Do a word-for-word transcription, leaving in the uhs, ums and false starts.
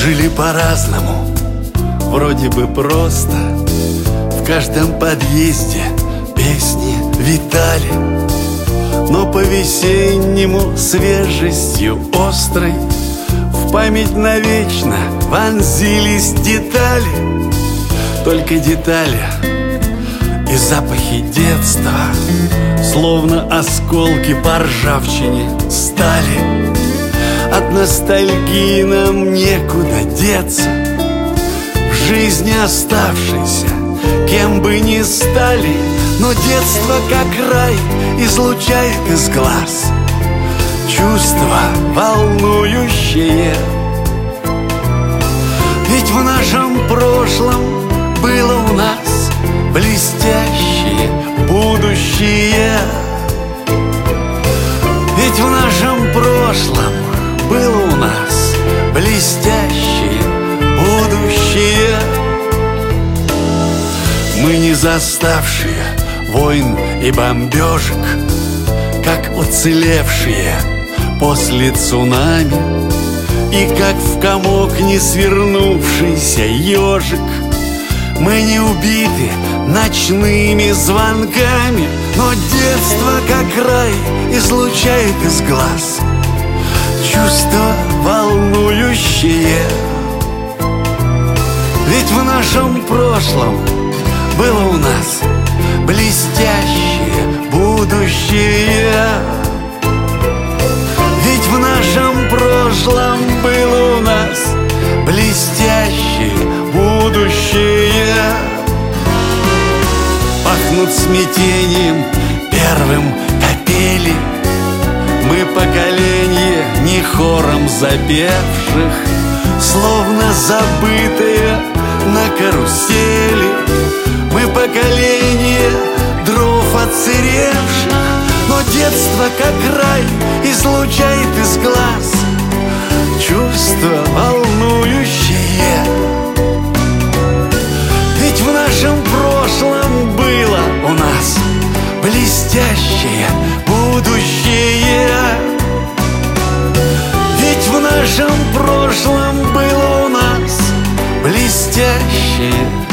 Жили по-разному, вроде бы просто. В каждом подъезде песни витали, но по-весеннему свежестью острой в память навечно вонзились детали. Только детали и запахи детства, словно осколки по ржавчине стали. От ностальгии нам некуда деться, в жизни оставшейся, кем бы ни стали. Но детство, как рай, излучает из глаз чувства волнующие. Ведь в нашем прошлом было у нас блестящее будущее. Ведь в нашем прошлом было у нас блестящее будущее. Мы не заставшие войн и бомбежек, как уцелевшие после цунами, и как в комок не свернувшийся ежик. Мы не убиты ночными звонками, но детство, как рай, излучает из глаз чувства волнующие. Ведь в нашем прошлом было у нас блестящее будущее. Ведь в нашем прошлом было у нас блестящее будущее. Пахнут смятением первым капели. Мы поколение не хором запевших, словно забытые на карусели. Мы поколение дров отсыревших, но детство, как рай, излучает из глаз чувства волнующие. Ведь в нашем прошлом было у нас блестящее будущее. Ведь в нашем прошлом было у нас блестящее